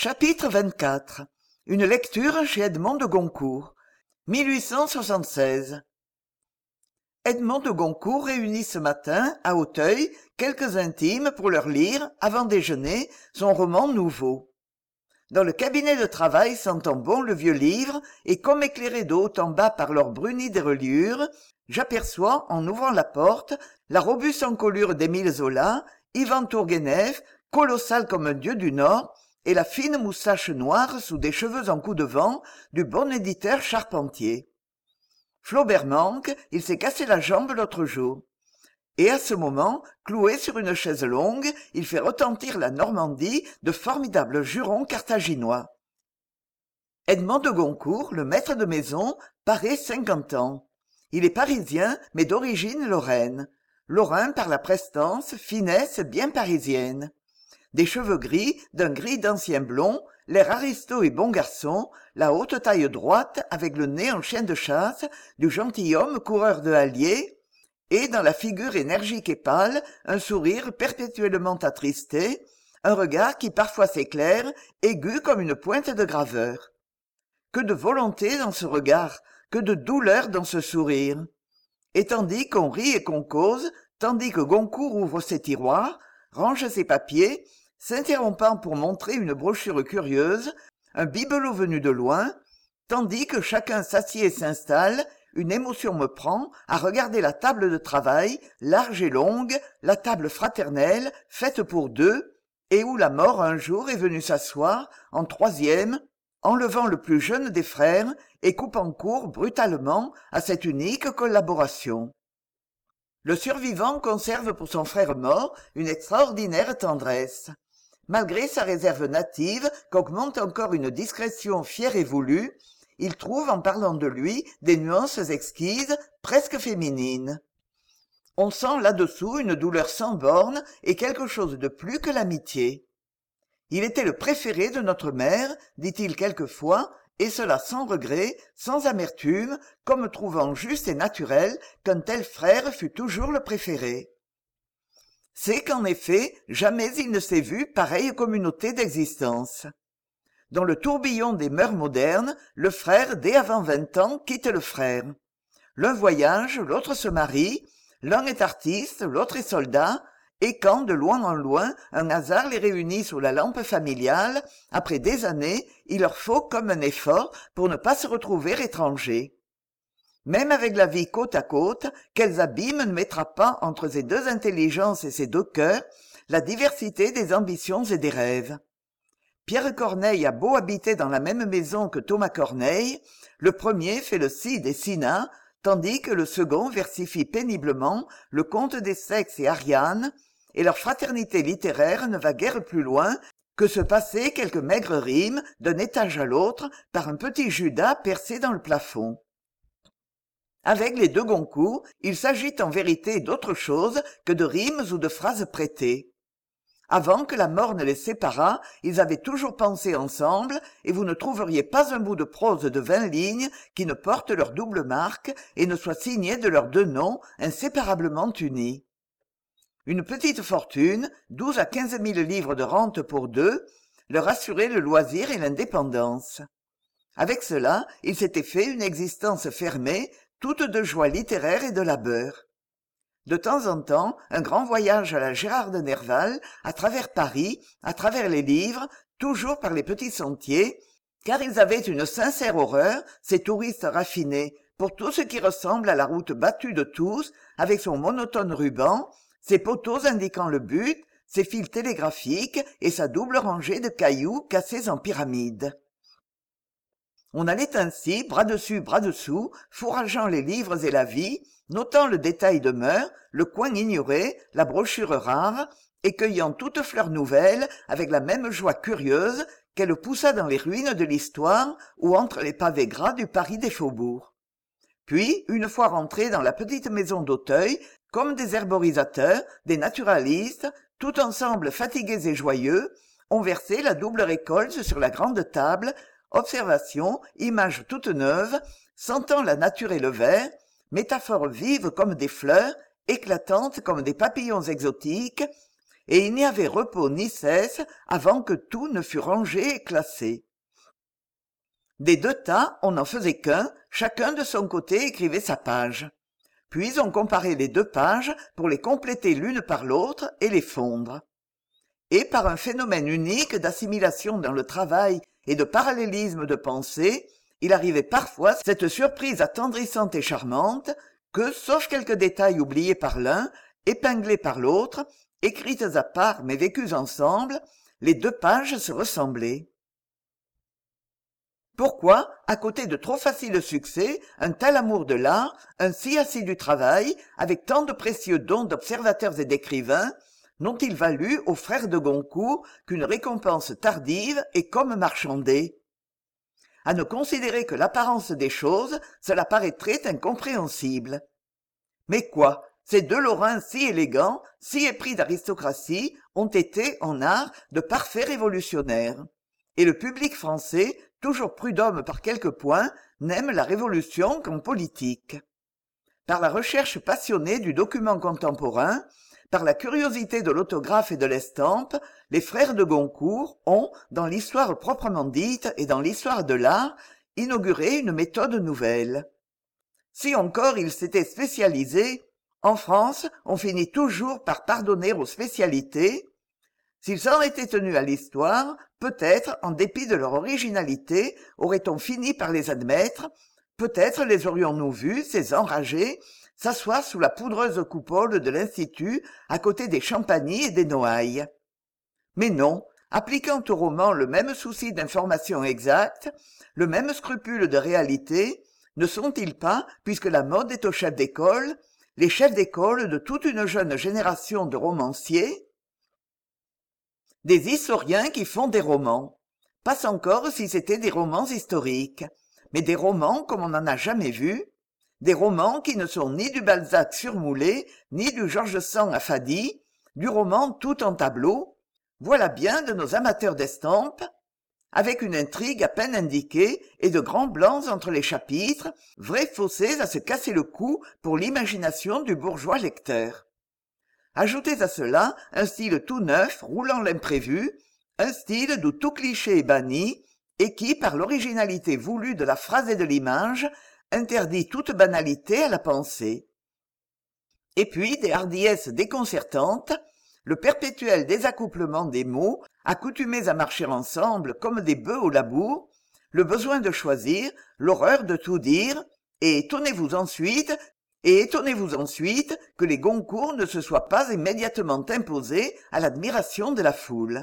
Chapitre 24. Une lecture chez Edmond de Goncourt. 1876. Edmond de Goncourt réunit ce matin, à Auteuil, quelques intimes pour leur lire, avant déjeuner, son roman nouveau. Dans le cabinet de travail sentant bon le vieux livre, et comme éclairé de haut en bas par l'or bruni des reliures, j'aperçois, en ouvrant la porte, la robuste encolure d'Émile Zola, Ivan Tourguenieff, colossal comme un dieu du Nord, et la fine moustache noire sous des cheveux en coup de vent du bon éditeur Charpentier. Flaubert manque, il s'est cassé la jambe l'autre jour. Et à ce moment, cloué sur une chaise longue, il fait retentir la Normandie de formidables jurons carthaginois. Edmond de Goncourt, le maître de maison, paraît 50 ans. Il est parisien, mais d'origine lorraine. Lorrain par la prestance, finesse bien parisienne. Des cheveux gris, d'un gris d'ancien blond, l'air aristo et bon garçon, la haute taille droite avec le nez en chien de chasse du gentilhomme coureur de hallier, et dans la figure énergique et pâle, un sourire perpétuellement attristé, un regard qui parfois s'éclaire, aigu comme une pointe de graveur. Que de volonté dans ce regard, que de douleur dans ce sourire. Et tandis qu'on rit et qu'on cause, tandis que Goncourt ouvre ses tiroirs, range ses papiers, s'interrompant pour montrer une brochure curieuse, un bibelot venu de loin, tandis que chacun s'assied et s'installe, une émotion me prend à regarder la table de travail, large et longue, la table fraternelle, faite pour deux, et où la mort un jour est venue s'asseoir, en troisième, enlevant le plus jeune des frères et coupant court brutalement à cette unique collaboration. Le survivant conserve pour son frère mort une extraordinaire tendresse. Malgré sa réserve native qu'augmente encore une discrétion fière et voulue, il trouve en parlant de lui des nuances exquises, presque féminines. On sent là-dessous une douleur sans bornes et quelque chose de plus que l'amitié. Il était le préféré de notre mère, dit-il quelquefois, et cela sans regret, sans amertume, comme trouvant juste et naturel qu'un tel frère fût toujours le préféré. C'est qu'en effet, jamais il ne s'est vu pareille communauté d'existence. Dans le tourbillon des mœurs modernes, le frère, dès avant 20 ans, quitte le frère. L'un voyage, l'autre se marie, l'un est artiste, l'autre est soldat, et quand, de loin en loin, un hasard les réunit sous la lampe familiale, après des années, il leur faut comme un effort pour ne pas se retrouver étrangers. Même avec la vie côte à côte, quels abîmes ne mettra pas entre ces deux intelligences et ces deux cœurs la diversité des ambitions et des rêves. Pierre Corneille a beau habiter dans la même maison que Thomas Corneille, le premier fait le ci des Cinna, tandis que le second versifie péniblement le conte des sexes et Ariane, et leur fraternité littéraire ne va guère plus loin que se passer quelques maigres rimes d'un étage à l'autre par un petit Judas percé dans le plafond. Avec les deux Goncourt, il s'agit en vérité d'autre chose que de rimes ou de phrases prêtées. Avant que la mort ne les séparât, ils avaient toujours pensé ensemble, et vous ne trouveriez pas un bout de prose de 20 lignes qui ne porte leur double marque et ne soit signé de leurs deux noms inséparablement unis. Une petite fortune, 12 à 15 000 livres de rente pour deux, leur assurait le loisir et l'indépendance. Avec cela, ils s'étaient fait une existence fermée, toute de joie littéraire et de labeur. De temps en temps, un grand voyage à la Gérard de Nerval, à travers Paris, à travers les livres, toujours par les petits sentiers, car ils avaient une sincère horreur, ces touristes raffinés, pour tout ce qui ressemble à la route battue de tous, avec son monotone ruban, ses poteaux indiquant le but, ses fils télégraphiques et sa double rangée de cailloux cassés en pyramide. On allait ainsi, bras dessus, bras dessous, fourrageant les livres et la vie, notant le détail de mœurs, le coin ignoré, la brochure rare, et cueillant toute fleur nouvelle avec la même joie curieuse qu'elle poussa dans les ruines de l'histoire ou entre les pavés gras du Paris des faubourgs. Puis, une fois rentrés dans la petite maison d'Auteuil, comme des herborisateurs, des naturalistes, tout ensemble fatigués et joyeux, on versait la double récolte sur la grande table, observations, images toutes neuves, sentant la nature et le verre, métaphores vives comme des fleurs, éclatantes comme des papillons exotiques, et il n'y avait repos ni cesse avant que tout ne fût rangé et classé. Des deux tas, on n'en faisait qu'un, chacun de son côté écrivait sa page. Puis on comparait les deux pages pour les compléter l'une par l'autre et les fondre. Et par un phénomène unique d'assimilation dans le travail et de parallélisme de pensée, il arrivait parfois cette surprise attendrissante et charmante que, sauf quelques détails oubliés par l'un, épinglés par l'autre, écrites à part mais vécues ensemble, les deux pages se ressemblaient. Pourquoi, à côté de trop facile succès, un tel amour de l'art, un si assidu travail, avec tant de précieux dons d'observateurs et d'écrivains, n'ont-ils valu aux frères de Goncourt qu'une récompense tardive et comme marchandée? À ne considérer que l'apparence des choses, cela paraîtrait incompréhensible. Mais quoi, ces deux Lorrains si élégants, si épris d'aristocratie, ont été, en art, de parfaits révolutionnaires. Et le public français, toujours prud'homme par quelques points, n'aime la révolution qu'en politique. Par la recherche passionnée du document contemporain, par la curiosité de l'autographe et de l'estampe, les frères de Goncourt ont, dans l'histoire proprement dite et dans l'histoire de l'art, inauguré une méthode nouvelle. Si encore ils s'étaient spécialisés, en France, on finit toujours par pardonner aux spécialités. S'ils s'en étaient tenus à l'histoire, peut-être, en dépit de leur originalité, aurait-on fini par les admettre, peut-être les aurions-nous vus, ces enragés, s'asseoir sous la poudreuse coupole de l'Institut, à côté des Champagny et des Noailles. Mais non, appliquant au roman le même souci d'information exacte, le même scrupule de réalité, ne sont-ils pas, puisque la mode est aux chefs d'école, les chefs d'école de toute une jeune génération de romanciers? Des historiens qui font des romans. Pas encore si c'étaient des romans historiques, mais des romans comme on n'en a jamais vu, des romans qui ne sont ni du Balzac surmoulé, ni du George Sand affadi, du roman tout en tableau, voilà bien de nos amateurs d'estampes, avec une intrigue à peine indiquée et de grands blancs entre les chapitres, vrais fossés à se casser le cou pour l'imagination du bourgeois lecteur. Ajoutez à cela un style tout neuf, roulant l'imprévu, un style d'où tout cliché est banni, et qui, par l'originalité voulue de la phrase et de l'image, interdit toute banalité à la pensée. Et puis des hardiesses déconcertantes, le perpétuel désaccouplement des mots, accoutumés à marcher ensemble comme des bœufs au labour, le besoin de choisir, l'horreur de tout dire, et étonnez-vous ensuite que les Goncourt ne se soient pas immédiatement imposés à l'admiration de la foule.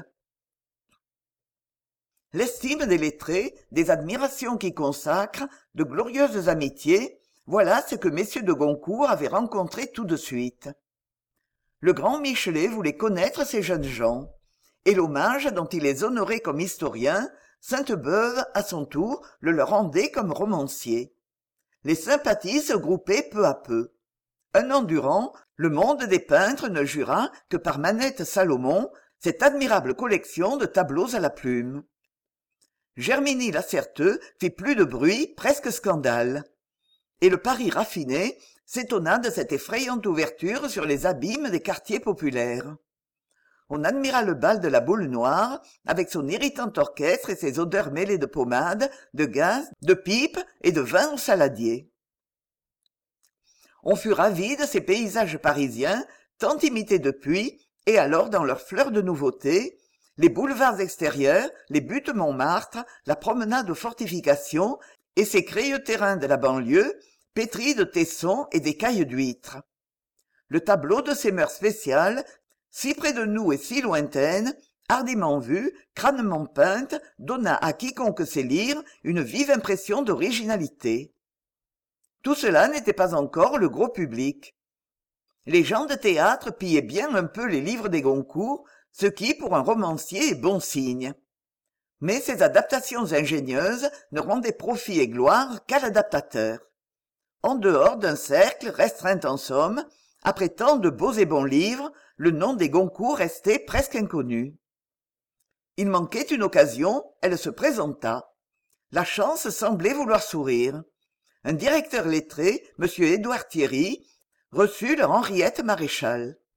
L'estime des lettrés, des admirations qui consacrent, de glorieuses amitiés, voilà ce que messieurs de Goncourt avaient rencontré tout de suite. Le grand Michelet voulait connaître ces jeunes gens, et l'hommage dont il les honorait comme historiens, Sainte-Beuve, à son tour, le leur rendait comme romancier. Les sympathies se groupaient peu à peu. Un an durant, le monde des peintres ne jura que par Manette Salomon, cette admirable collection de tableaux à la plume. Germiny Lacerteux fit plus de bruit, presque scandale. Et le Paris raffiné s'étonna de cette effrayante ouverture sur les abîmes des quartiers populaires. On admira le bal de la Boule Noire, avec son irritant orchestre et ses odeurs mêlées de pommade, de gaz, de pipe et de vin au saladier. On fut ravi de ces paysages parisiens, tant imités depuis, et alors dans leur fleur de nouveauté, les boulevards extérieurs, les buttes Montmartre, la promenade aux fortifications et ces crayeux terrains de la banlieue, pétris de tessons et d'écailles d'huîtres. Le tableau de ces mœurs spéciales, si près de nous et si lointaines, hardiment vue, crânement peinte, donna à quiconque sait lire une vive impression d'originalité. Tout cela n'était pas encore le gros public. Les gens de théâtre pillaient bien un peu les livres des Goncourt, ce qui, pour un romancier, est bon signe. Mais ces adaptations ingénieuses ne rendaient profit et gloire qu'à l'adaptateur. En dehors d'un cercle restreint en somme, après tant de beaux et bons livres, le nom des Goncourt restait presque inconnu. Il manquait une occasion, elle se présenta. La chance semblait vouloir sourire. Un directeur lettré, M. Édouard Thierry, reçut leur Henriette Maréchal.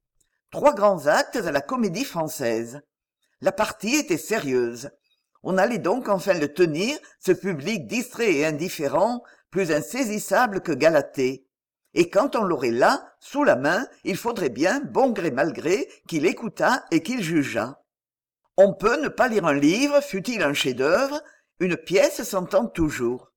3 grands actes à la Comédie-Française. La partie était sérieuse. On allait donc enfin le tenir, ce public distrait et indifférent, plus insaisissable que Galatée. Et quand on l'aurait là, sous la main, il faudrait bien, bon gré mal gré, qu'il écoutât et qu'il jugeât. On peut ne pas lire un livre, fût-il un chef-d'œuvre, une pièce s'entend toujours.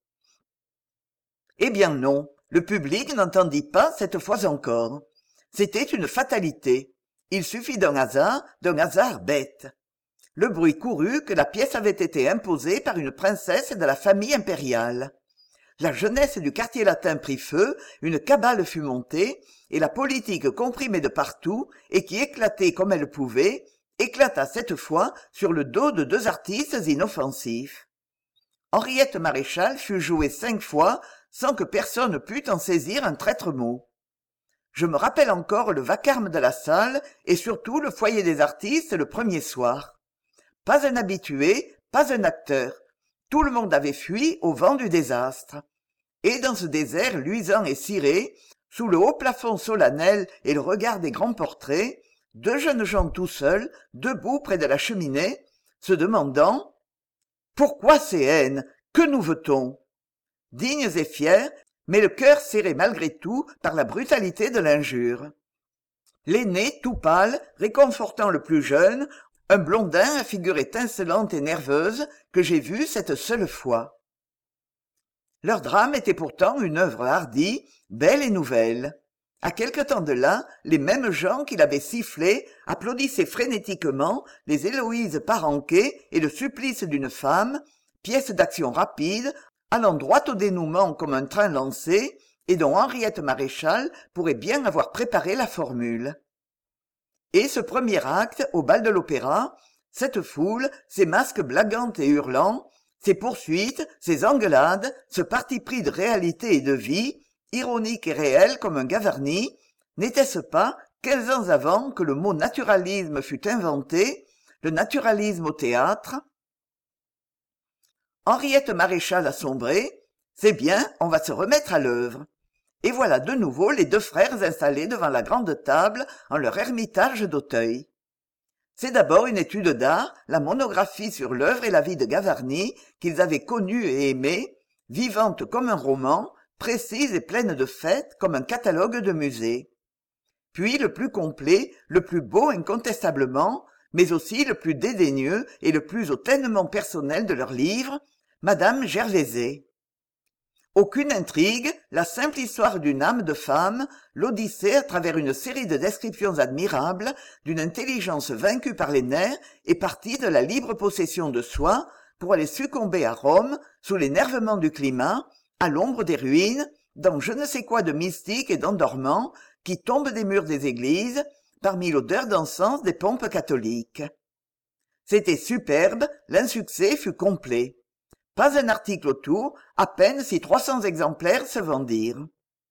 Eh bien non, le public n'entendit pas cette fois encore. C'était une fatalité. Il suffit d'un hasard bête. Le bruit courut que la pièce avait été imposée par une princesse de la famille impériale. La jeunesse du quartier latin prit feu, une cabale fut montée, et la politique comprimée de partout, et qui éclatait comme elle pouvait, éclata cette fois sur le dos de 2 artistes inoffensifs. Henriette Maréchal fut jouée 5 fois sans que personne pût en saisir un traître mot. Je me rappelle encore le vacarme de la salle et surtout le foyer des artistes le premier soir. Pas un habitué, pas un acteur. Tout le monde avait fui au vent du désastre. Et dans ce désert luisant et ciré, sous le haut plafond solennel et le regard des grands portraits, 2 jeunes gens tout seuls, debout près de la cheminée, se demandant « Pourquoi ces haines? Que nous veut-on » Dignes et fiers, mais le cœur serré malgré tout par la brutalité de l'injure. L'aîné, tout pâle, réconfortant le plus jeune, un blondin à figure étincelante et nerveuse que j'ai vu cette seule fois. Leur drame était pourtant une œuvre hardie, belle et nouvelle. À quelque temps de là, les mêmes gens qui l'avaient sifflé applaudissaient frénétiquement les Héloïse Parenquet et le supplice d'une femme, pièce d'action rapide, allant droit au dénouement comme un train lancé, et dont Henriette Maréchal pourrait bien avoir préparé la formule. Et ce premier acte, au bal de l'Opéra, cette foule, ces masques blaguantes et hurlants, ces poursuites, ces engueulades, ce parti pris de réalité et de vie, ironique et réel comme un Gavarni, n'était-ce pas, 15 ans avant que le mot naturalisme fût inventé, le naturalisme au théâtre? Henriette Maréchal a sombré, c'est bien, on va se remettre à l'œuvre. Et voilà de nouveau les 2 frères installés devant la grande table en leur ermitage d'Auteuil. C'est d'abord une étude d'art, la monographie sur l'œuvre et la vie de Gavarni, qu'ils avaient connue et aimée, vivante comme un roman, précise et pleine de faits comme un catalogue de musée. Puis le plus complet, le plus beau incontestablement, mais aussi le plus dédaigneux et le plus hautainement personnel de leurs livres, Madame Gervaisais. Aucune intrigue, la simple histoire d'une âme de femme, l'odyssée à travers une série de descriptions admirables, d'une intelligence vaincue par les nerfs et partie de la libre possession de soi pour aller succomber à Rome, sous l'énervement du climat, à l'ombre des ruines, dans je ne sais quoi de mystique et d'endormant qui tombe des murs des églises, parmi l'odeur d'encens des pompes catholiques. C'était superbe, l'insuccès fut complet. Pas un article autour, à peine si 300 exemplaires se vendirent.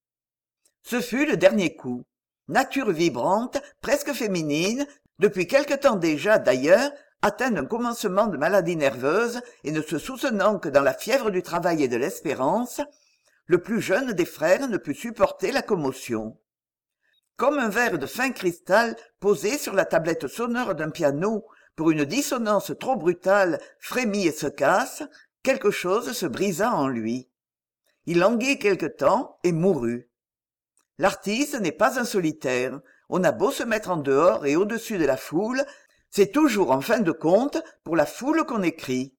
Ce fut le dernier coup. Nature vibrante, presque féminine, depuis quelque temps déjà d'ailleurs, atteinte d'un commencement de maladie nerveuse et ne se soutenant que dans la fièvre du travail et de l'espérance, le plus jeune des frères ne put supporter la commotion. Comme un verre de fin cristal posé sur la tablette sonore d'un piano pour une dissonance trop brutale frémit et se casse, quelque chose se brisa en lui. Il languit quelque temps et mourut. L'artiste n'est pas un solitaire. On a beau se mettre en dehors et au-dessus de la foule, c'est toujours en fin de compte pour la foule qu'on écrit.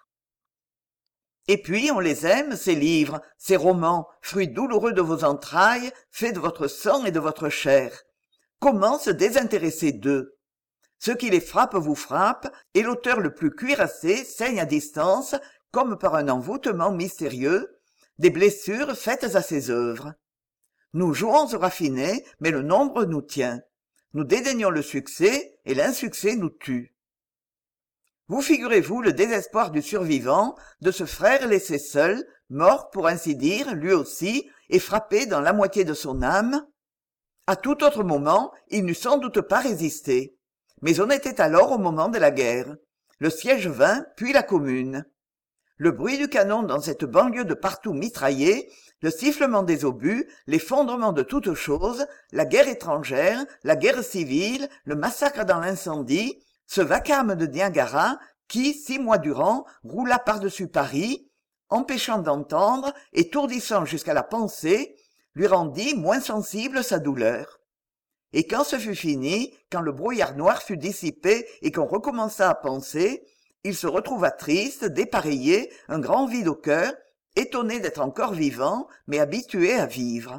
Et puis on les aime, ces livres, ces romans, fruits douloureux de vos entrailles, faits de votre sang et de votre chair. Comment se désintéresser d'eux? Ce qui les frappe vous frappe, et l'auteur le plus cuirassé saigne à distance, comme par un envoûtement mystérieux, des blessures faites à ses œuvres. Nous jouons au raffiné, mais le nombre nous tient. Nous dédaignons le succès, et l'insuccès nous tue. Vous figurez-vous le désespoir du survivant, de ce frère laissé seul, mort pour ainsi dire, lui aussi, et frappé dans la moitié de son âme? À tout autre moment, il n'eût sans doute pas résisté. Mais on était alors au moment de la guerre. Le siège vint, puis la Commune. Le bruit du canon dans cette banlieue de partout mitraillée, le sifflement des obus, l'effondrement de toutes choses, la guerre étrangère, la guerre civile, le massacre dans l'incendie, ce vacarme de Niagara qui, 6 mois durant, roula par-dessus Paris, empêchant d'entendre, étourdissant jusqu'à la pensée, lui rendit moins sensible sa douleur. Et quand ce fut fini, quand le brouillard noir fut dissipé et qu'on recommença à penser, il se retrouva triste, dépareillé, un grand vide au cœur, étonné d'être encore vivant, mais habitué à vivre.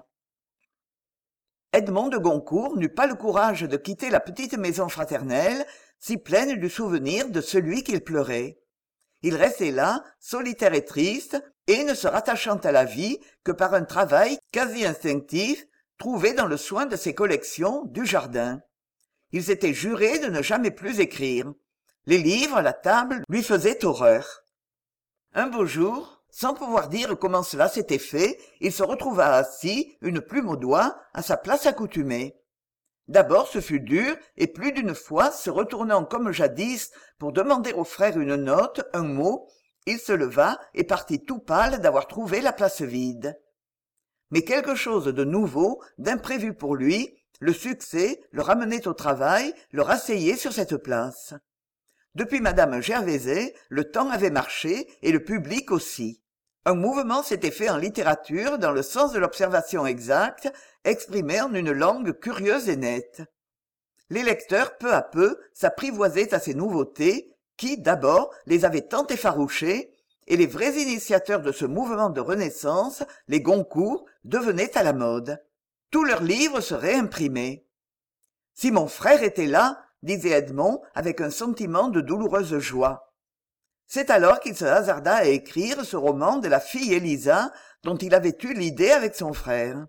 Edmond de Goncourt n'eut pas le courage de quitter la petite maison fraternelle, si pleine du souvenir de celui qu'il pleurait. Il restait là, solitaire et triste, et ne se rattachant à la vie que par un travail quasi instinctif, trouvé dans le soin de ses collections du jardin. Il s'était juré de ne jamais plus écrire. Les livres, la table, lui faisaient horreur. Un beau jour, sans pouvoir dire comment cela s'était fait, il se retrouva assis, une plume au doigt, à sa place accoutumée. D'abord ce fut dur, et plus d'une fois, se retournant comme jadis pour demander au frère une note, un mot, il se leva et partit tout pâle d'avoir trouvé la place vide. Mais quelque chose de nouveau, d'imprévu pour lui, le succès, le ramenait au travail, le rasseyait sur cette place. Depuis madame Gervaisais, le temps avait marché, et le public aussi. Un mouvement s'était fait en littérature dans le sens de l'observation exacte, exprimé en une langue curieuse et nette. Les lecteurs, peu à peu, s'apprivoisaient à ces nouveautés, qui, d'abord, les avaient tant effarouchés, et les vrais initiateurs de ce mouvement de renaissance, les Goncourt, devenaient à la mode. Tous leurs livres se réimprimaient. « Si mon frère était là, disait Edmond avec un sentiment de douloureuse joie. C'est alors qu'il se hasarda à écrire ce roman de la fille Élisa dont il avait eu l'idée avec son frère.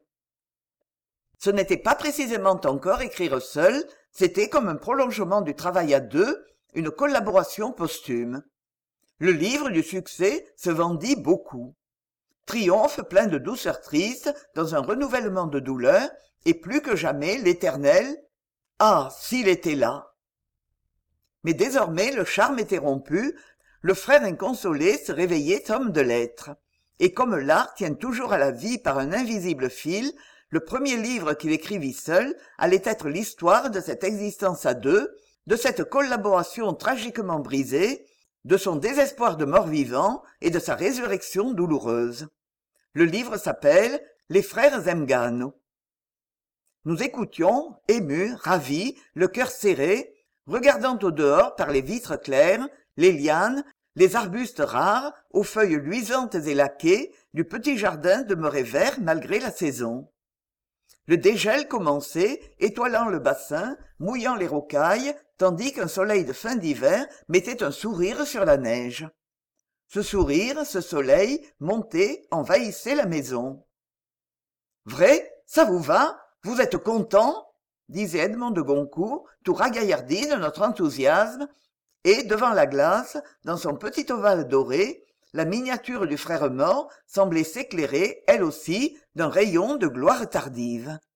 Ce n'était pas précisément encore écrire seul, c'était comme un prolongement du travail à deux, une collaboration posthume. Le livre du succès se vendit beaucoup. Triomphe plein de douceur triste dans un renouvellement de douleur, et plus que jamais l'éternel « Ah, s'il était là !» Mais désormais le charme était rompu, le frère inconsolé se réveillait homme de lettres. Et comme l'art tient toujours à la vie par un invisible fil, le premier livre qu'il écrivit seul allait être l'histoire de cette existence à deux, de cette collaboration tragiquement brisée, de son désespoir de mort-vivant et de sa résurrection douloureuse. Le livre s'appelle « Les frères Zemgano ». Nous écoutions, émus, ravis, le cœur serré, regardant au dehors par les vitres claires, les lianes, les arbustes rares, aux feuilles luisantes et laquées, du petit jardin demeuré vert malgré la saison. Le dégel commençait, étoilant le bassin, mouillant les rocailles, tandis qu'un soleil de fin d'hiver mettait un sourire sur la neige. Ce sourire, ce soleil, montait, envahissait la maison. « Vrai, ça vous va ? Vous êtes content ?» disait Edmond de Goncourt, tout ragaillardi de notre enthousiasme, et, devant la glace, dans son petit ovale doré, la miniature du frère mort semblait s'éclairer, elle aussi, d'un rayon de gloire tardive.